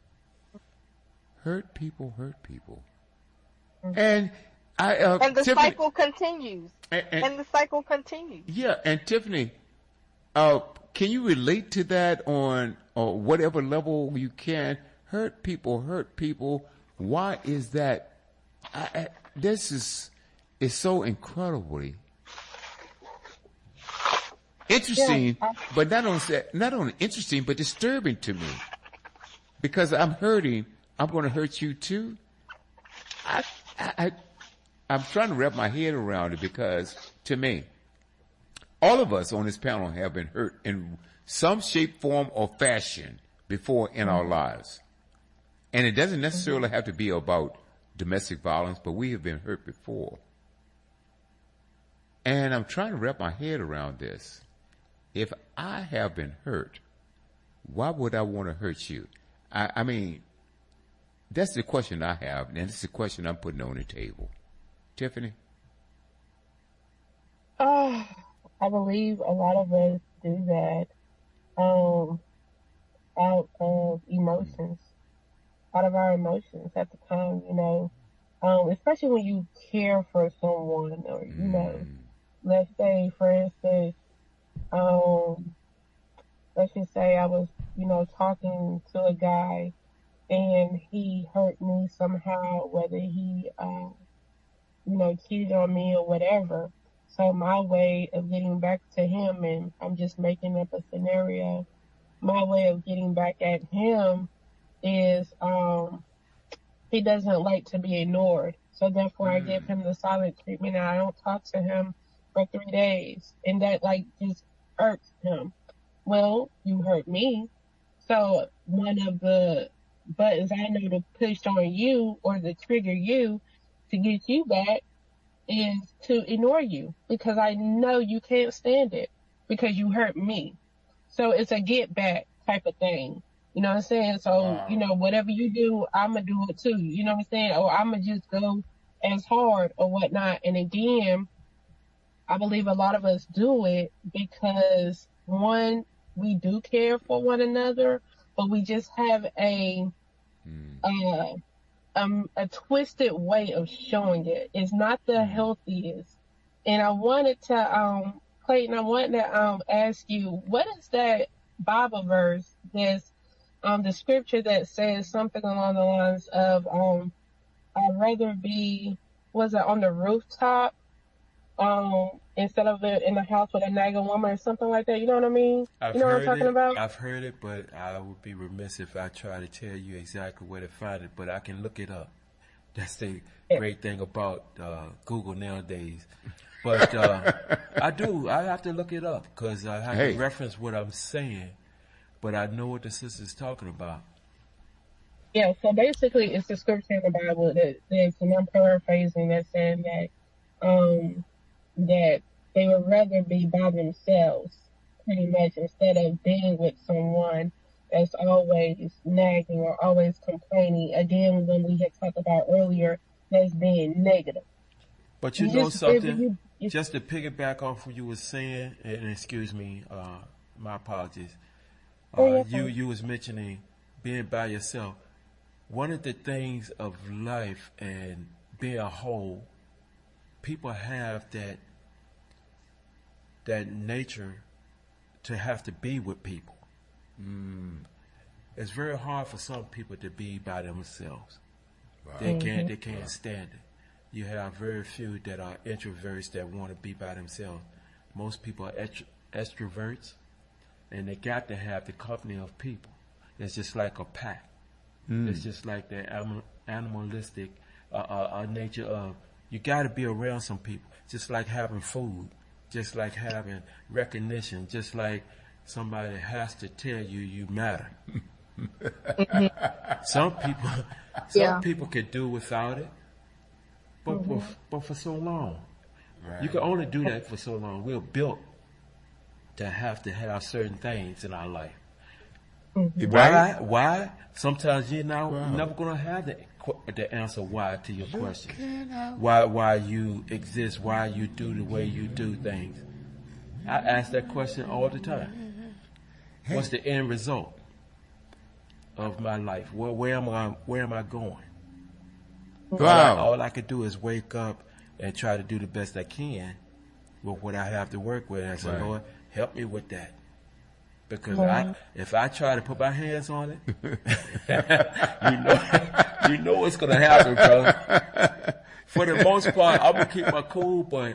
Hurt people, hurt people. And I, uh, And the Tiffany, cycle continues. and, and- And the cycle continues. yeah, and Tiffany, uh, can you relate to that on or whatever level you can? Hurt people, hurt people. Why is that? I, I, this is is so incredibly interesting, Yeah, but not only not only interesting, but disturbing to me because I'm hurting. I'm going to hurt you too. I, I, I, I'm trying to wrap my head around it because to me, all of us on this panel have been hurt in some shape, form, or fashion before in our lives. And it doesn't necessarily have to be about domestic violence, but we have been hurt before. And I'm trying to wrap my head around this. If I have been hurt, why would I want to hurt you? I, I mean, that's the question I have, and it's the question I'm putting on the table. Tiffany? Uh, I believe a lot of us do that um, out of emotions, out of our emotions at the time, you know, um, especially when you care for someone or, you know, let's say, for instance, um, let's just say I was, you know, talking to a guy and he hurt me somehow, whether he, uh, you know, cheated on me or whatever. So my way of getting back to him, and I'm just making up a scenario, my way of getting back at him is, um, he doesn't like to be ignored. So therefore I give him the silent treatment and I don't talk to him for three days. And that like just hurts him. Well, you hurt me. So one of the buttons I know to push on you or to trigger you to get you back is to ignore you because I know you can't stand it because you hurt me. So it's a get back type of thing. You know what I'm saying? So, Wow. you know, whatever you do, I'm going to do it too. You know what I'm saying? Or I'm going to just go as hard or whatnot. And again, I believe a lot of us do it because one, we do care for one another, but we just have a, uh, um, a twisted way of showing it. It's not the healthiest. And I wanted to, um, Clayton, I wanted to, um, ask you, what is that Bible verse that's, um, the scripture that says something along the lines of, um, I'd rather be, was it on the rooftop, um, instead of it in the house with a nagging woman or something like that? You know what I mean? I've you know what I'm heard talking it. about? I've heard it, but I would be remiss if I try to tell you exactly where to find it. But I can look it up. That's the Yeah. great thing about uh, Google nowadays. But uh, I do. I have to look it up because I have Hey. to reference what I'm saying. But I know what the sister's talking about. Yeah, so basically it's the scripture in the Bible that, that's, and I'm paraphrasing, that's saying that, um, that They would rather be by themselves, pretty much, instead of being with someone that's always nagging or always complaining. Again, when we had talked about earlier, that's being negative. But you You know just- something? you- you- Just to piggyback off what you were saying, and excuse me, uh, my apologies. Oh, Uh, you're you fine. you was mentioning being by yourself. One of the things of life and being a whole, people have that that nature to have to be with people. It's very hard for some people to be by themselves. They can't they can't stand it. You have very few that are introverts that want to be by themselves. Most people are extro- extroverts, and they got to have the company of people. It's just like a pack. It's just like the anim- animalistic uh, uh, uh, nature of you got to be around some people. Just like having food, just like having recognition, just like somebody has to tell you you matter. Some people, some Yeah. people could do without it, but but, but for so long, you can only do that for so long. We're built to have to have certain things in our life. Why? Right? Why? Sometimes you're not never gonna have the qu- the answer why to your question. Why? Why you exist? Why you do the way you do things? I ask that question all the time. What's the end result of my life? Where, where am I? Where am I going? All I, Wow. all I could do is wake up and try to do the best I can with what I have to work with. I say, Right. Lord, help me with that. Because I, if I try to put my hands on it, you know, you know what's gonna happen, brother. For the most part, I'm gonna keep my cool, but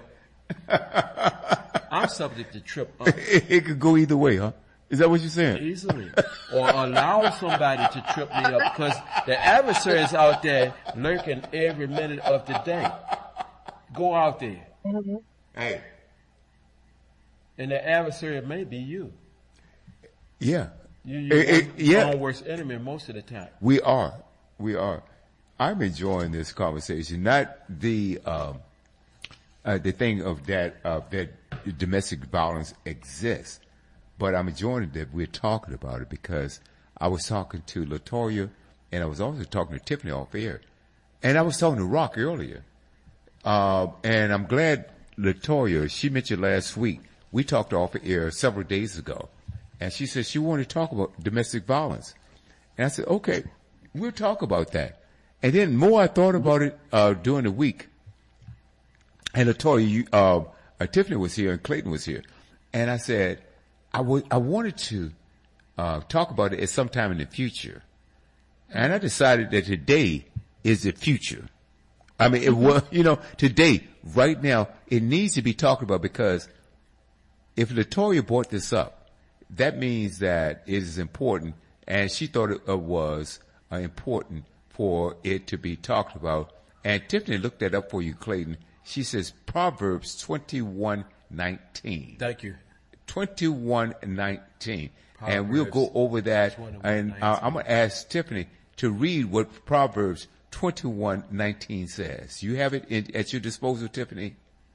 I'm subject to trip up It, it could go either way, huh? Is that what you're saying? easily, or allow somebody to trip me up, because the adversary is out there lurking every minute of the day. Go out there, Hey. and the adversary may be you. Yeah. You, you Eh, eh, yeah. own worst enemy most of the time. We are. We are. I'm enjoying this conversation. Not the um, uh, the thing of that uh, that domestic violence exists, but I'm enjoying it that we're talking about it, because I was talking to Latoya, and I was also talking to Tiffany off air, and I was talking to Rock earlier, uh, and I'm glad Latoya, she mentioned last week, we talked off air several days ago, and she said she wanted to talk about domestic violence. And I said, okay, we'll talk about that. And then more I thought about it uh, during the week. And Latoya, you, uh, uh, Tiffany was here and Clayton was here. And I said, I would, I wanted to uh, talk about it at some time in the future. And I decided that today is the future. I mean, it was, you know, today, right now, it needs to be talked about, because if Latoya brought this up, that means that it is important, and she thought it uh, was uh, important for it to be talked about. And Tiffany looked that up for you, Clayton. She says Proverbs twenty-one nineteen. Thank you. twenty-one nineteen. And we'll Proverbs go over that, twenty-one and uh, I'm going to ask Tiffany to read what Proverbs twenty-one nineteen says. You have it in, at your disposal, Tiffany?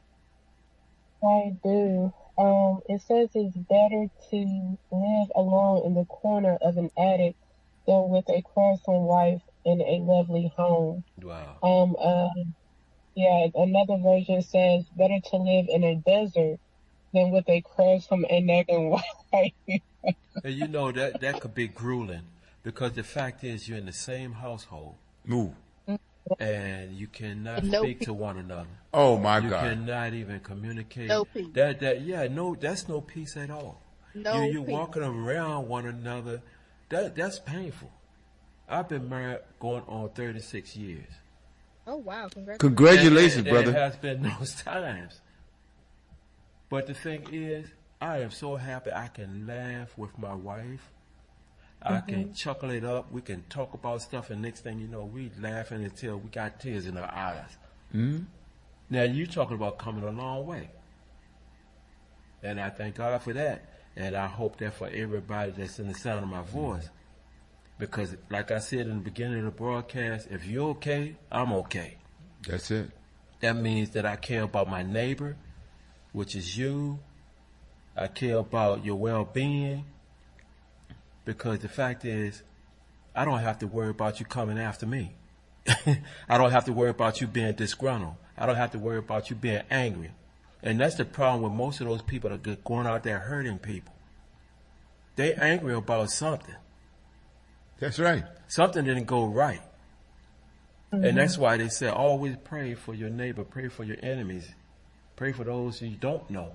I do. Um, it says it's better to live alone in the corner of an attic than with a quarrelsome wife in a lovely home. Wow. Um, uh, yeah, another version says better to live in a desert than with a quarrelsome and nagging wife. And you know that that could be grueling, because the fact is you're in the same household Move. and you cannot No speak peace. to one another. Oh, my You God. cannot even communicate. No peace. That that yeah, no, that's no peace at all. No you you peace. walking around one another. That that's painful. I've been married going on thirty-six years. Oh wow! Congratulations. Congratulations, And- and brother. There has been those times. But the thing is, I am so happy I can laugh with my wife. I can chuckle it up. We can talk about stuff, and next thing you know, we laughing until we got tears in our eyes. Mm-hmm. Now you talking about coming a long way, and I thank God for that, and I hope that for everybody that's in the sound of my voice, because like I said in the beginning of the broadcast, if you're okay, I'm okay. That's it. That means that I care about my neighbor, which is you. I care about your well-being, because the fact is, I don't have to worry about you coming after me. I don't have to worry about you being disgruntled. I don't have to worry about you being angry. And that's the problem with most of those people that are going out there hurting people. They're angry about something. That's right. Something didn't go right. Mm-hmm. And that's why they say always pray for your neighbor, pray for your enemies, pray for those who you don't know.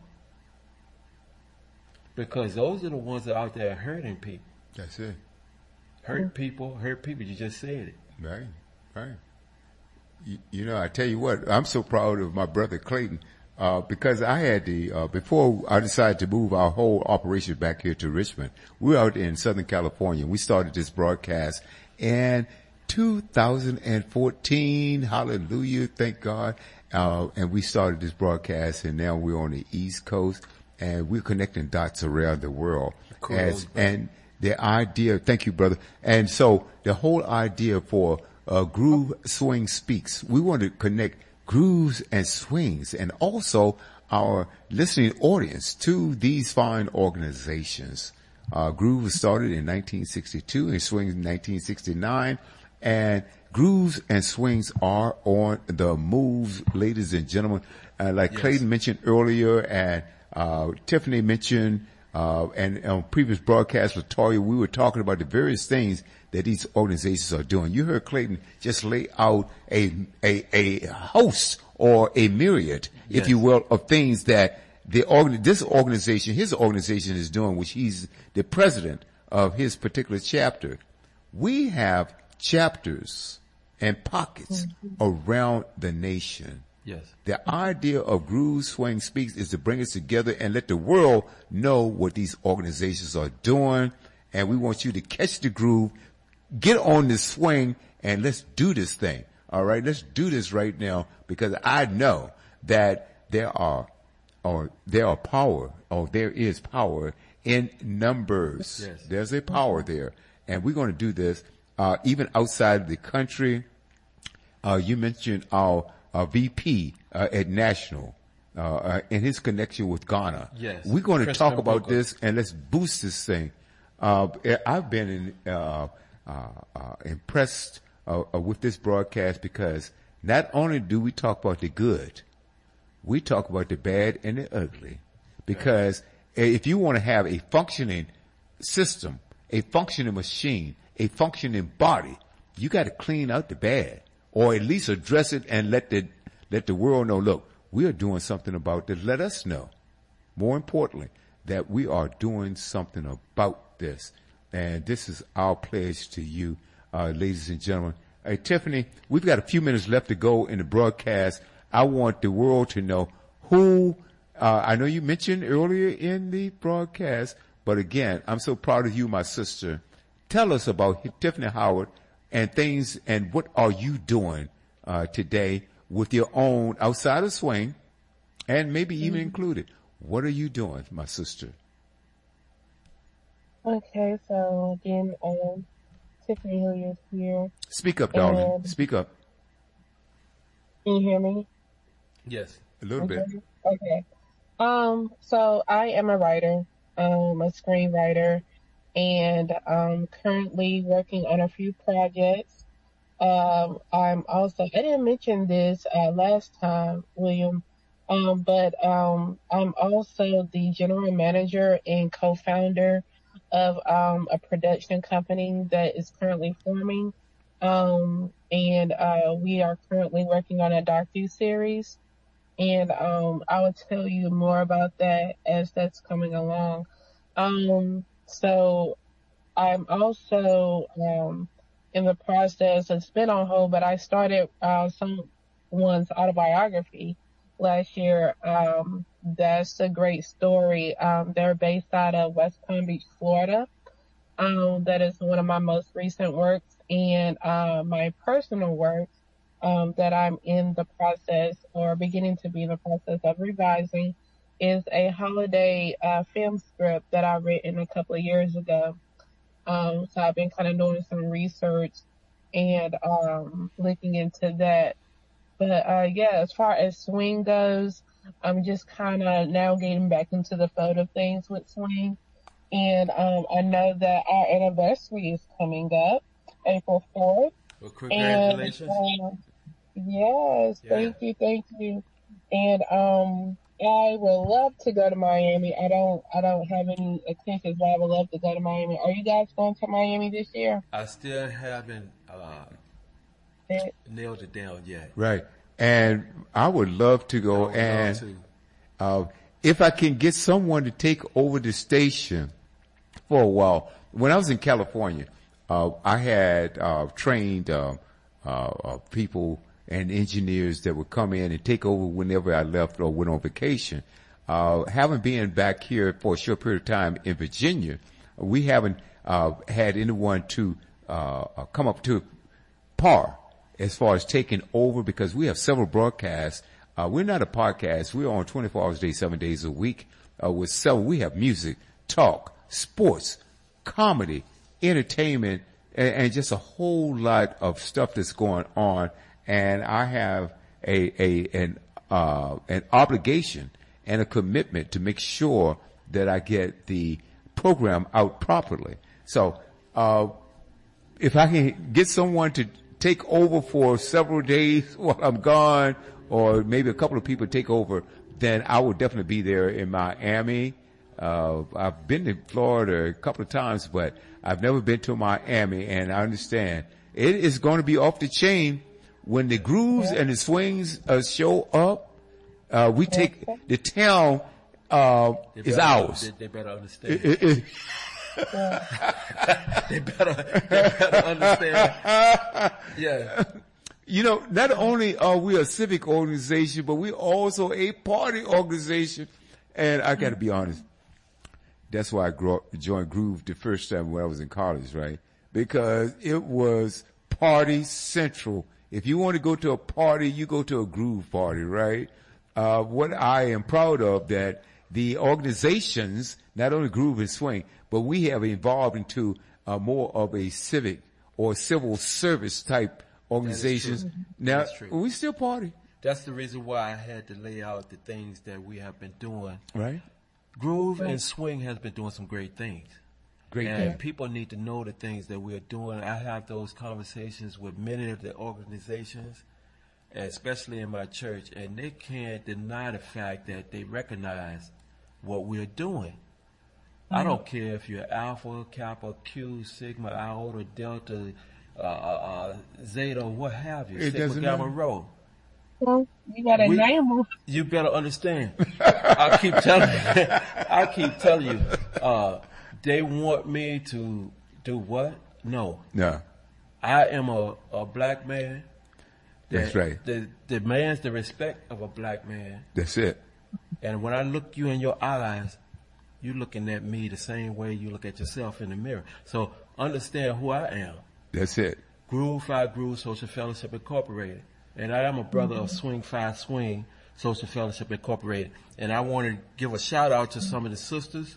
Because those are the ones that are out there hurting people. That's it. Hurt people, hurt people. You just said it. Right, right. You, you know, I tell you what, I'm so proud of my brother Clayton, uh, because I had the, uh, before I decided to move our whole operation back here to Richmond, we were out in Southern California. We started this broadcast in two thousand fourteen. Hallelujah. Thank God. Uh, and we started this broadcast, and now we're on the East Coast, and we're connecting dots around the world. Cool. As, and the idea, thank you, brother. And so the whole idea for uh, Groove Swing Speaks, we want to connect grooves and swings, and also our listening audience to these fine organizations. Uh, Groove was started in nineteen sixty-two and Swings in nineteen sixty-nine, and grooves and swings are on the moves, ladies and gentlemen. Uh, like Yes. Clayton mentioned earlier, and uh, Tiffany mentioned, uh, and on previous broadcasts with Toya, we were talking about the various things that these organizations are doing. You heard Clayton just lay out a a, a host or a myriad, if Yes. you will, of things that the organ, this organization, his organization is doing, which he's the president of his particular chapter. We have chapters and pockets around the nation. Yes. The idea of Groove Swing Speaks is to bring us together and let the world know what these organizations are doing. And we want you to catch the groove, get on this swing, and let's do this thing. All right, let's do this right now, because I know that there are, or there are power, or there is power in numbers. Yes. There's a power there, and we're going to do this uh, even outside of the country. Uh, you mentioned our, our V P uh, at National uh, uh, and his connection with Ghana. Yes. We're going to Christian talk about Booker. this, and let's boost this thing. Uh, I've been in, uh, uh, uh, impressed uh, uh, with this broadcast, because not only do we talk about the good, we talk about the bad and the ugly. Because if you want to have a functioning system, a functioning machine, a functioning body, you got to clean out the bad, or at least address it and let the let the world know, look, we are doing something about this. Let us know, more importantly, that we are doing something about this. And this is our pledge to you, uh, ladies and gentlemen. Hey, Tiffany, we've got a few minutes left to go in the broadcast. I want the world to know who, uh, I know you mentioned earlier in the broadcast, but again, I'm so proud of you, my sister. Tell us about Tiffany Howard and things, and what are you doing uh, today with your own, outside of swing, and maybe even Mm-hmm. included. What are you doing, my sister? Okay, so again, um, Tiffany Hilliard here. Speak up, darling. Um, Speak up Can you hear me? Yes. a little bit. Okay. Um, so I am a writer, um, a screenwriter, and um, currently working on a few projects. Um, I'm also, I didn't mention this uh, last time, William, um, but um, I'm also the general manager and co-founder of um, a production company that is currently forming. Um, and uh, we are currently working on a docu-series. And um, I will tell you more about that as that's coming along. Um, so I'm also um, in the process, it's been on hold, but I started uh, someone's autobiography last year. Um, that's a great story. Um, they're based out of West Palm Beach, Florida. Um, that is one of my most recent works, and uh, my personal works um, that I'm in the process, or beginning to be in the process of revising, is a holiday uh, film script that I written a couple of years ago. Um, so I've been kind of doing some research and um, looking into that. But uh, yeah, as far as swing goes, I'm just kind of now getting back into the flow of things with swing. And um, I know that our anniversary is coming up, April fourth. Well, congratulations. And, um, yes, Yeah. thank you, thank you. And um, I would love to go to Miami. I don't, I don't have any intentions, but I would love to go to Miami. Are you guys going to Miami this year? I still haven't uh, Eh, nailed it down yet. Right. And I would love to I go. would love And to. uh, if I can get someone to take over the station for a while. When I was in California, uh, I had uh, trained uh, uh, uh, people and engineers that would come in and take over whenever I left or went on vacation. Uh, having been back here for a short period of time in Virginia, we haven't uh, had anyone to uh, uh, come up to par as far as taking over, because we have several broadcasts. Uh, we're not a podcast. We're on twenty-four hours a day, seven days a week. Uh, with several, we have music, talk, sports, comedy, entertainment, and, and just a whole lot of stuff that's going on. And I have a, a, an, uh, an obligation and a commitment to make sure that I get the program out properly. So, uh, if I can get someone to take over for several days while I'm gone, or maybe a couple of people take over, then I will definitely be there in Miami. Uh, I've been to Florida a couple of times, but I've never been to Miami, and I understand it is going to be off the chain when the grooves and the swings uh, show up. Uh, we take the town uh, They is better- ours. They, they better understand. It- it- they better, they better understand. Yeah. You know, not only are we a civic organization, but we're also a party organization. And I got to be honest, that's why I grew up, joined Groove the first time when I was in college, right? Because it was party central. If you want to go to a party, you go to a Groove party, right? Uh, what I am proud of that the organizations, not only Groove and Swing, but we have evolved into uh, more of a civic or civil service type organizations. true. Now, That's true. we still party, That's the reason why I had to lay out the things that we have been doing. right? Groove and Swing has been doing some great things. Great And thing. people need to know the things that we're doing. I have those conversations with many of the organizations, especially in my church, and they can't deny the fact that they recognize what we're doing. I don't care if you're Alpha, Kappa, Q, Sigma, Iota, Delta, uh, uh, Zeta, what have you, It Sigma, doesn't Gamma, matter. Rho. well, you got a We- name on You better understand. I keep telling you, I keep telling you, uh, they want me to do what? No. No, I am a, a black man. that's that right. That demands the respect of a black man. That's it. And when I look you in your eyes, you're looking at me the same way you look at yourself in the mirror. So understand who I am. That's it. Groove Five Groove Social Fellowship Incorporated. And I am a brother of Swing Five Swing Social Fellowship Incorporated. And I want to give a shout out to some of the sisters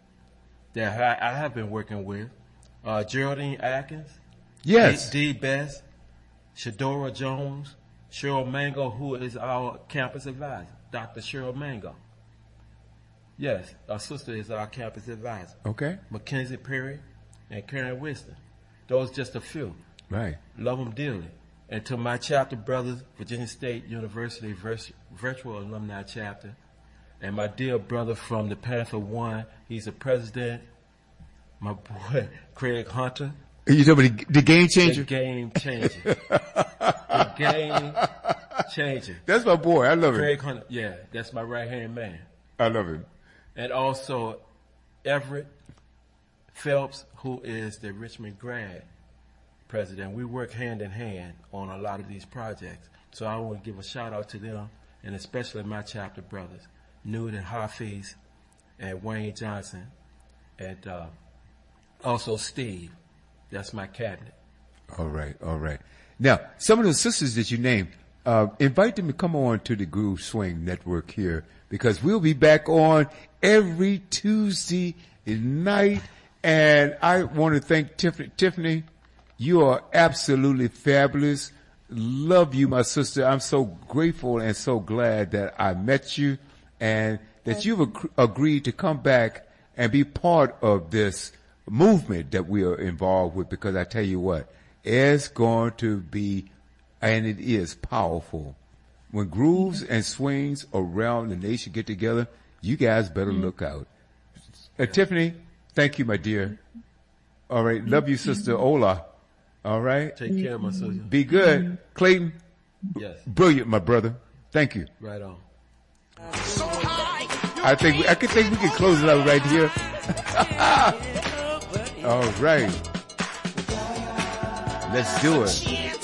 that I, I have been working with. Uh, Geraldine Atkins. Yes. D. D. Best. Shadora Jones. Cheryl Mango, who is our campus advisor. Doctor Cheryl Mango. Yes, our sister is our campus advisor. Okay. Mackenzie Perry and Karen Winston. Those just a few. Right. Love them dearly. And to my chapter brothers, Virginia State University Vers- Virtual Alumni Chapter, and my dear brother from the Panther One, he's the president, my boy Craig Hunter, You talking about the, the game the changer? game changer. The game changer. That's my boy. I love him. Craig Hunter, yeah, that's my right hand man. I love him. And also Everett Phelps, who is the Richmond grad president. We work hand in hand on a lot of these projects. So I want to give a shout out to them, and especially my chapter brothers, Newton Hafiz and Wayne Johnson, and uh, also Steve. That's my cabinet. All right. All right. Now, some of those sisters that you named, uh, invite them to come on to the Groove Swing Network here, because we'll be back on every Tuesday night. And I want to thank Tiffany. Tiffany, you are absolutely fabulous. Love you, my sister. I'm so grateful and so glad that I met you and that you've ag- agreed to come back and be part of this movement that we are involved with, because I tell you what, it's going to be, and it is powerful. When grooves and swings around the nation get together, you guys better look out. Uh, Tiffany, thank you, my dear. All right. Love you, Sister Ola. All right. Take care, my sister. Be good. Clayton, Yes. brilliant, my brother. Thank you. Right on. I think we, I can think we can close it out right here. All right. Let's do it.